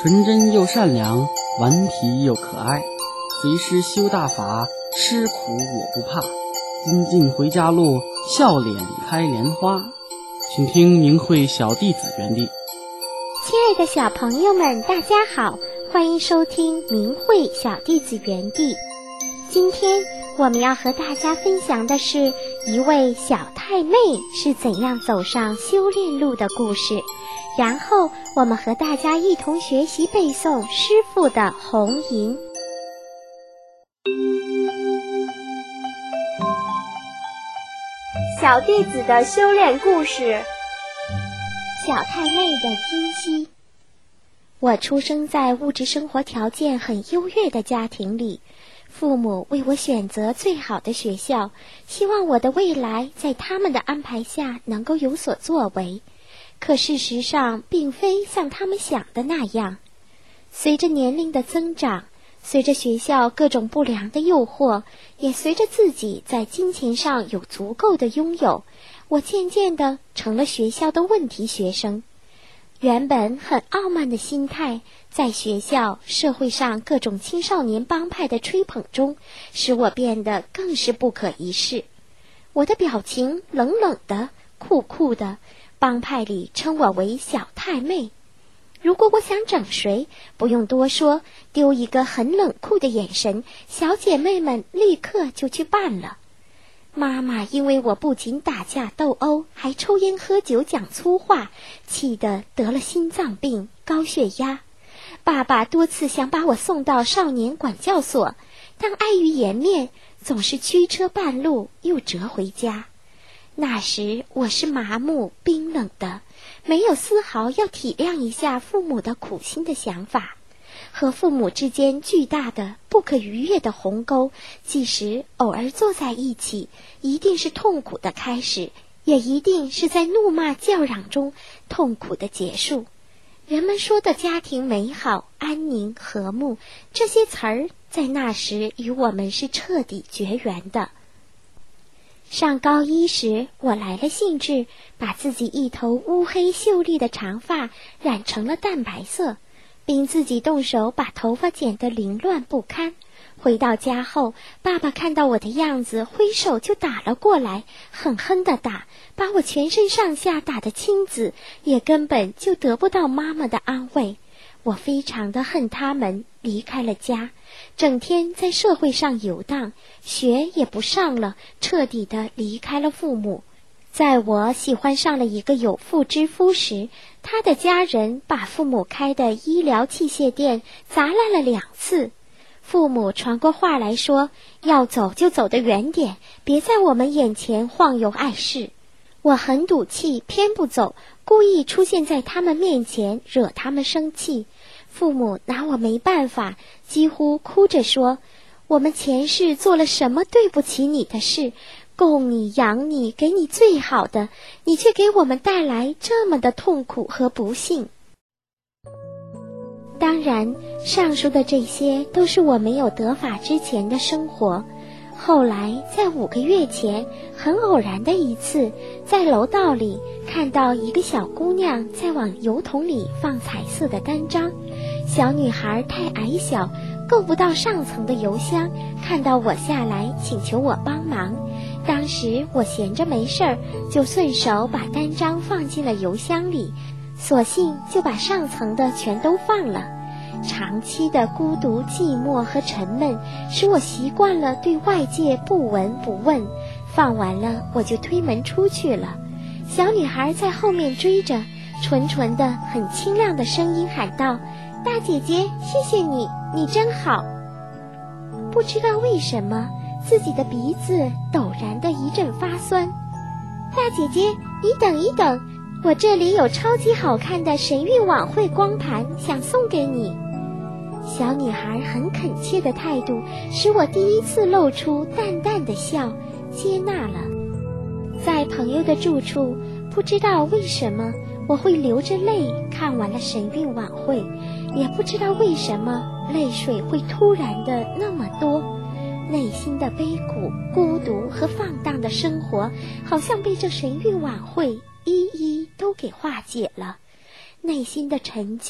纯真又善良，顽皮又可爱。随师修大法，吃苦我不怕。金镜回家路，笑脸开莲花。请听明慧小弟子园地。 亲爱的小朋友们，大家好，欢迎收听明慧小弟子园地。今天我们要和大家分享的是一位小太妹是怎样走上修炼路的故事，然后我们和大家一同学习背诵师父的红吟。 小弟子的修炼故事。 小太妹的今夕。我出生在物质生活条件很优越的家庭里，父母为我选择最好的学校，希望我的未来在他们的安排下能够有所作为。可事实上并非像他们想的那样。随着年龄的增长，随着学校各种不良的诱惑，也随着自己在金钱上有足够的拥有，我渐渐地成了学校的问题学生。原本很傲慢的心态，在学校、社会上各种青少年帮派的吹捧中，使我变得更是不可一世。我的表情冷冷的、酷酷的，帮派里称我为小太妹。如果我想整谁，不用多说，丢一个很冷酷的眼神，小姐妹们立刻就去办了。妈妈因为我不仅打架斗殴，还抽烟喝酒讲粗话，气得得了心脏病、高血压。爸爸多次想把我送到少年管教所，但碍于颜面，总是驱车半路又折回家。那时我是麻木冰冷的，没有丝毫要体谅一下父母的苦心的想法。和父母之间巨大的不可逾越的鸿沟，即使偶尔坐在一起，一定是痛苦的开始，也一定是在怒骂叫嚷中痛苦的结束。人们说的家庭美好、安宁、和睦，这些词儿在那时与我们是彻底绝缘的。上高一时，我来了兴致，把自己一头乌黑秀丽的长发染成了淡白色，并自己动手把头发剪得凌乱不堪。回到家后，爸爸看到我的样子，挥手就打了过来，狠狠地打，把我全身上下打得青紫，也根本就得不到妈妈的安慰。我非常的恨他们，离开了家，整天在社会上游荡，学也不上了，彻底的离开了父母。在我喜欢上了一个有妇之夫时，他的家人把父母开的医疗器械店砸烂了2次。父母传过话来说，要走就走得远点，别在我们眼前晃悠碍事。我很赌气，偏不走，故意出现在他们面前，惹他们生气。父母拿我没办法，几乎哭着说，我们前世做了什么对不起你的事，供你养你，给你最好的，你却给我们带来这么的痛苦和不幸。当然，上述的这些都是我没有得法之前的生活。后来在5个月前，很偶然的一次，在楼道里看到一个小姑娘在往油桶里放彩色的单张。小女孩太矮小，够不到上层的油箱，看到我下来请求我帮忙。当时我闲着没事儿，就顺手把单张放进了油箱里，索性就把上层的全都放了。长期的孤独寂寞和沉闷使我习惯了对外界不闻不问，放完了我就推门出去了。小女孩在后面追着，纯纯的很清亮的声音喊道，大姐姐，谢谢你，你真好。不知道为什么自己的鼻子陡然的一阵发酸。大姐姐，你等一等，我这里有超级好看的神韵晚会光盘，想送给你。小女孩很恳切的态度，使我第一次露出淡淡的笑，接纳了。在朋友的住处，不知道为什么我会流着泪看完了神韵晚会，也不知道为什么泪水会突然的那么多。内心的悲苦、孤独和放荡的生活，好像被这神韵晚会一一都给化解了。内心的沉寂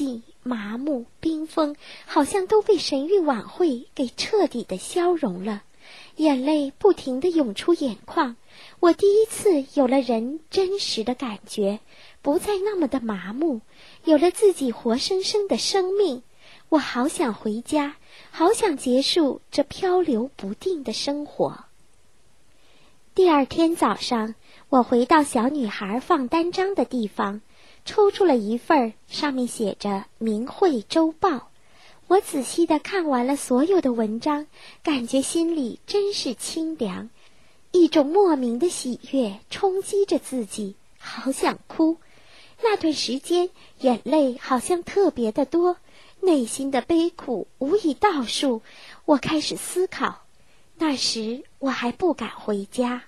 麻木、冰封，好像都被神韵晚会给彻底的消融了。眼泪不停地涌出眼眶，我第一次有了人真实的感觉，不再那么的麻木，有了自己活生生的生命。我好想回家，好想结束这漂流不定的生活。第二天早上，我回到小女孩放单张的地方，抽出了一份，上面写着明慧周报。我仔细地看完了所有的文章，感觉心里真是清凉，一种莫名的喜悦冲击着自己，好想哭。那段时间眼泪好像特别的多，内心的悲苦无以道数。我开始思考，那时我还不敢回家。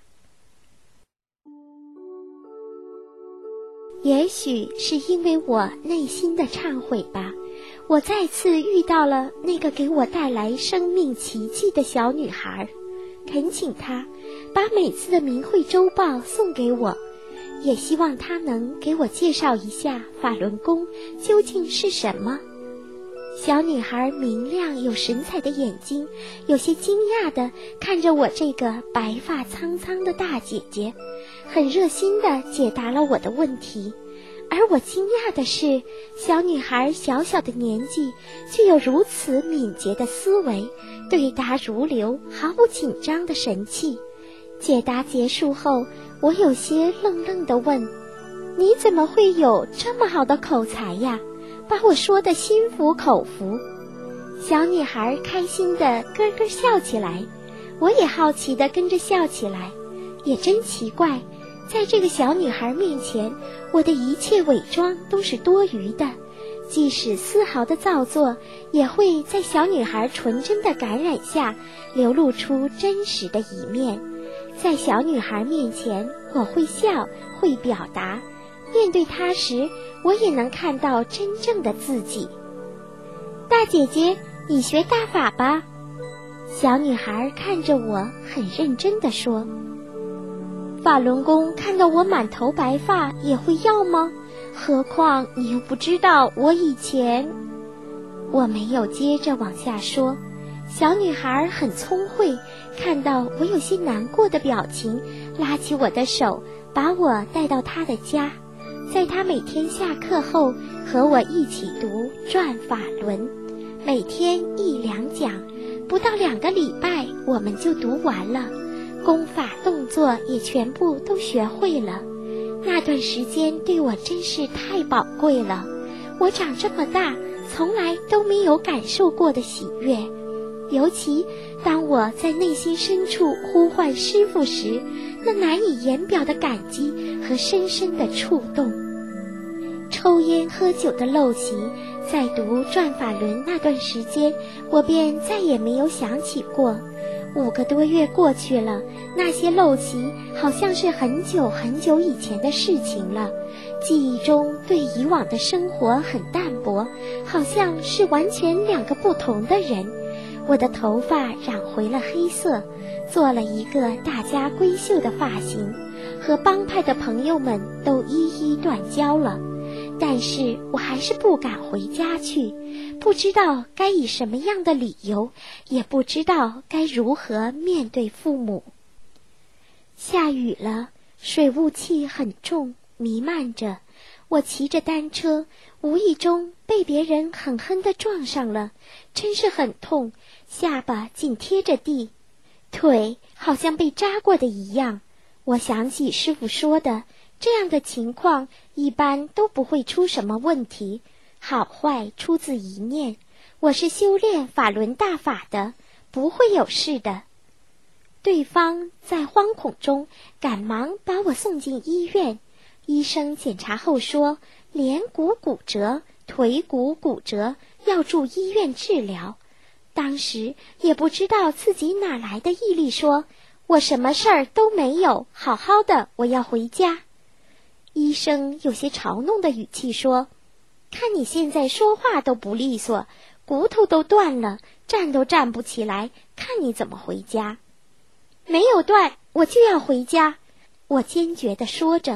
也许是因为我内心的忏悔吧，我再次遇到了那个给我带来生命奇迹的小女孩，恳请她把每次的明慧周报送给我，也希望她能给我介绍一下法轮功究竟是什么。小女孩明亮有神采的眼睛，有些惊讶地看着我这个白发苍苍的大姐姐，很热心地解答了我的问题。而我惊讶的是，小女孩小小的年纪具有如此敏捷的思维，对答如流，毫不紧张的神气。解答结束后，我有些愣愣地问：你怎么会有这么好的口才呀？把我说得心服口服。小女孩开心地咯咯笑起来，我也好奇地跟着笑起来。也真奇怪，在这个小女孩面前，我的一切伪装都是多余的，即使丝毫的造作，也会在小女孩纯真的感染下流露出真实的一面。在小女孩面前，我会笑，会表达，面对她时，我也能看到真正的自己。大姐姐，你学大法吧？小女孩看着我，很认真地说。法轮功看到我满头白发也会要吗？何况你又不知道我以前……我没有接着往下说。小女孩很聪慧，看到我有些难过的表情，拉起我的手，把我带到她的家。在她每天下课后和我一起读《转法轮》，每天1、2讲，不到2个礼拜我们就读完了，功法动作也全部都学会了。那段时间对我真是太宝贵了，我长这么大从来都没有感受过的喜悦，尤其当我在内心深处呼唤师父时，那难以言表的感激和深深的触动。抽烟喝酒的陋习，在读《转法轮》那段时间，我便再也没有想起过。5个多月过去了，那些陋习好像是很久很久以前的事情了，记忆中对以往的生活很淡薄，好像是完全2个不同的人。我的头发染回了黑色，做了一个大家闺秀的发型，和帮派的朋友们都一一断交了。但是我还是不敢回家去，不知道该以什么样的理由，也不知道该如何面对父母。下雨了，水雾气很重，弥漫着。我骑着单车，无意中被别人狠狠地撞上了，真是很痛，下巴紧贴着地，腿好像被扎过的一样。我想起师父说的，这样的情况一般都不会出什么问题，好坏出自一念。我是修炼法轮大法的，不会有事的。对方在惶恐中赶忙把我送进医院，医生检查后说，脸骨骨折，腿骨骨折，要住医院治疗。当时也不知道自己哪来的毅力，说我什么事儿都没有，好好的，我要回家。医生有些嘲弄的语气说，看你现在说话都不利索，骨头都断了，站都站不起来，看你怎么回家。没有断，我就要回家，我坚决地说着。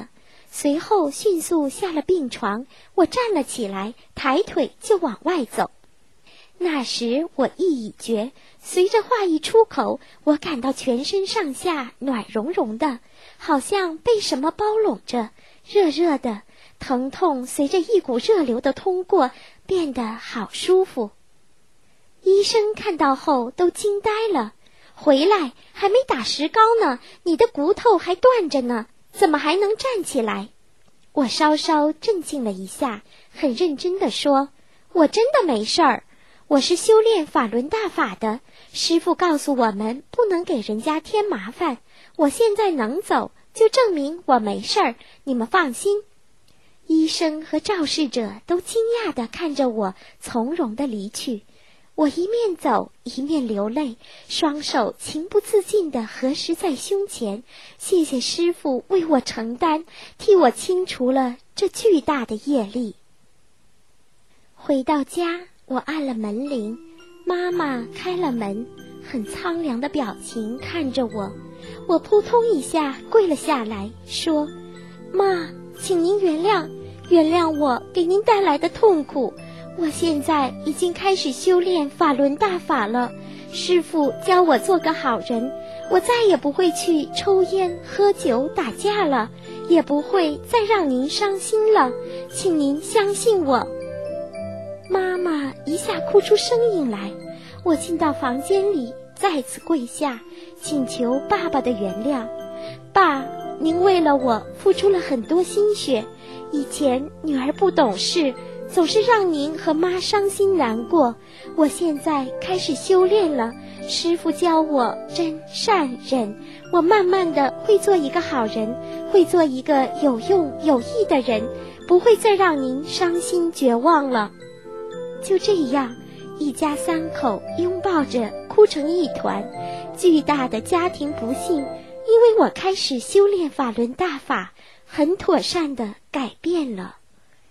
随后迅速下了病床，我站了起来，抬腿就往外走。那时我意已决，随着话一出口，我感到全身上下暖融融的，好像被什么包拢着，热热的，疼痛随着一股热流的通过，变得好舒服。医生看到后都惊呆了，回来还没打石膏呢，你的骨头还断着呢，怎么还能站起来？我稍稍镇静了一下，很认真地说，我真的没事儿，我是修炼法轮大法的，师父告诉我们不能给人家添麻烦，我现在能走，就证明我没事儿，你们放心。医生和肇事者都惊讶地看着我从容地离去，我一面走一面流泪，双手情不自禁地合十在胸前，谢谢师父为我承担，替我清除了这巨大的业力。回到家，我按了门铃，妈妈开了门，很苍凉的表情看着我，我扑通一下跪了下来，说，妈，请您原谅我给您带来的痛苦，我现在已经开始修炼法轮大法了，师父教我做个好人，我再也不会去抽烟、喝酒、打架了，也不会再让您伤心了，请您相信我。妈妈一下哭出声音来，我进到房间里，再次跪下，请求爸爸的原谅。爸，您为了我付出了很多心血，以前女儿不懂事，总是让您和妈伤心难过，我现在开始修炼了，师父教我真善忍，我慢慢的会做一个好人，会做一个有用有益的人，不会再让您伤心绝望了。就这样，一家三口拥抱着哭成一团，巨大的家庭不幸因为我开始修炼法轮大法，很妥善地改变了。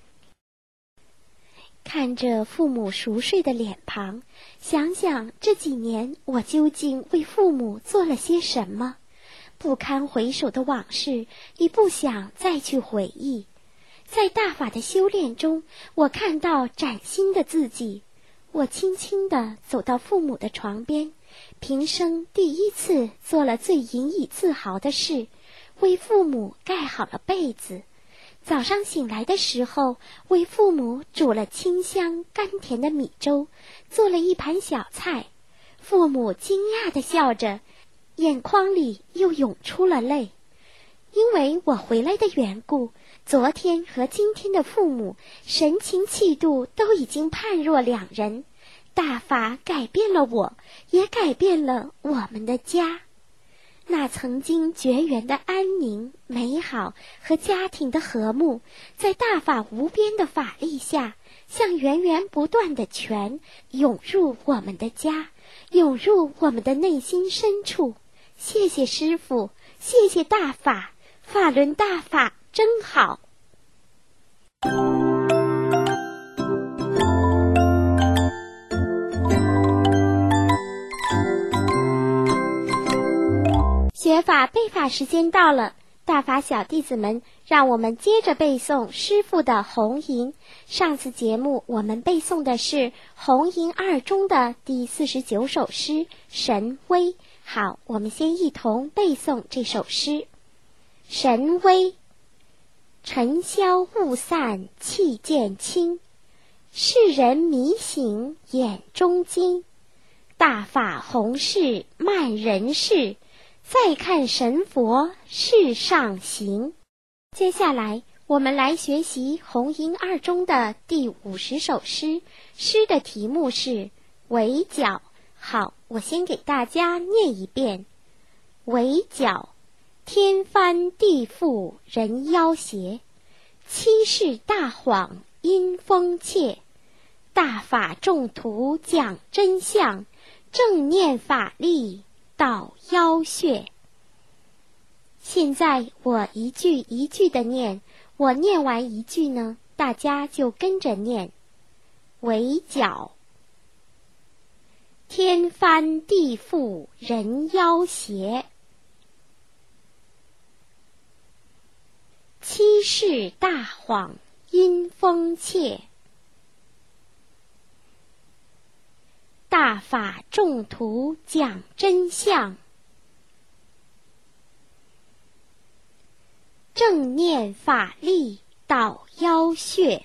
看着父母熟睡的脸庞，想想这几年我究竟为父母做了些什么，不堪回首的往事已不想再去回忆。在大法的修炼中，我看到崭新的自己，我轻轻地走到父母的床边，平生第一次做了最引以自豪的事，为父母盖好了被子。早上醒来的时候，为父母煮了清香甘甜的米粥，做了一盘小菜。父母惊讶地笑着，眼眶里又涌出了泪。因为我回来的缘故，昨天和今天的父母神情气度都已经判若两人。大法改变了我，也改变了我们的家。那曾经绝缘的安宁、美好和家庭的和睦，在大法无边的法力下，像源源不断的泉涌入我们的家，涌入我们的内心深处。谢谢师父，谢谢大法，法轮大法真好。学法背法时间到了，大法小弟子们，让我们接着背诵师父的红吟。上次节目我们背诵的是红吟二中的第49首诗神威。好，我们先一同背诵这首诗。神威，尘嚣雾散气渐轻，世人迷醒眼中金，大法弘誓慢人事，再看神佛世上行。接下来我们来学习红吟二中的第50首诗，诗的题目是围剿。好，我先给大家念一遍。围剿，天翻地覆人妖邪，欺世大谎因风切，大法众徒讲真相，正念法力倒妖穴。现在我一句一句的念，我念完一句呢，大家就跟着念。围剿，天翻地覆人妖邪，欺世大谎因风切。大法众途讲真相，正念法力导妖穴。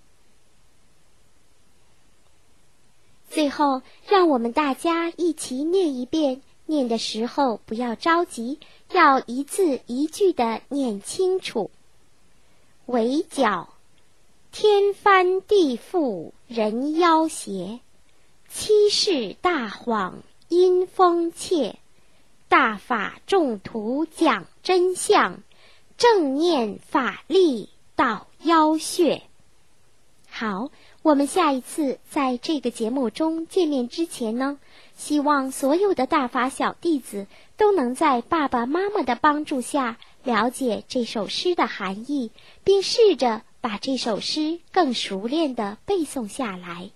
最后，让我们大家一起念一遍，念的时候不要着急，要一字一句地念清楚。围剿，天翻地覆人妖邪，欺世大谎因风切，大法众途讲真相，正念法力导妖穴。好，我们下一次在这个节目中见面之前呢，希望所有的大法小弟子都能在爸爸妈妈的帮助下了解这首诗的含义，并试着把这首诗更熟练地背诵下来。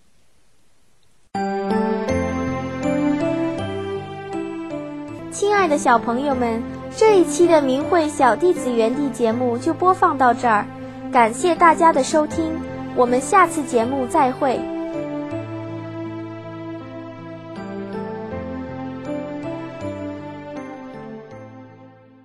亲爱的小朋友们，这一期的明慧小弟子园地节目就播放到这儿，感谢大家的收听，我们下次节目再会。